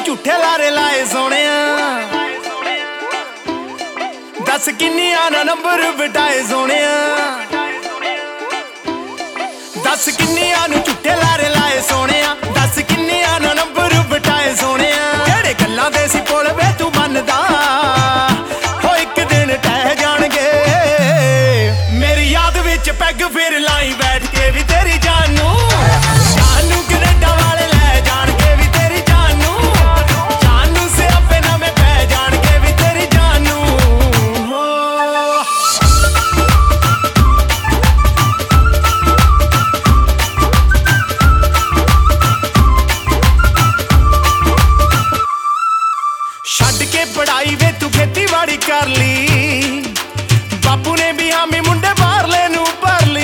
झूठे लारे लाए सोनिया दस किन्नियां ना नंबर बिटाए सोनिया दस किन्नियां नू झूठे लारे लाए सोनिया दस किन्नियां ना नंबर बिटाए सोनिया जेड़े गल्लां दे सी पुल वे तू मनदा हो एक दिन टह जाणगे मेरी याद विच पैग फिर लाई बैठ के भी तेरी जान नू कनेडा वाले लै जाणगे भी तेरी जान नू सियापे नवें पै जाणगे भी तेरी जान नू छड्ड के पढ़ाई वे तू खेतीबाड़ी कर ली बापू ने भी हामी मुंडे बाहरले नू भर ली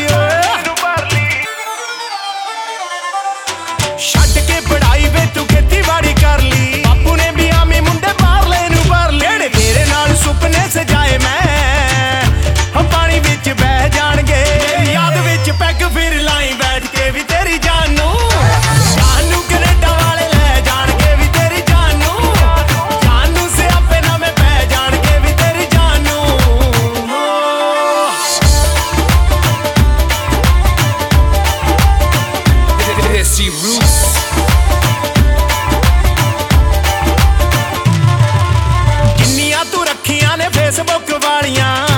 छड्ड के पढ़ाई वे तू खेतीबाड़ी कर ली बापू ने भी हामी मुंडे बाहरले नू भर ली जेड़े तेरे नाल सुपने सजाए मैं हम पानी विच बह जाणगे याद विच पैग फिर लाई बैठ के भी तेरी जान नू कनेडा वाले लै जाणगे भी तेरी जान नू सियापे नवें पै जाणगे भी तेरी जान नू Desi Roots किन्नियां तू रखियां ने फेसबुक वालियां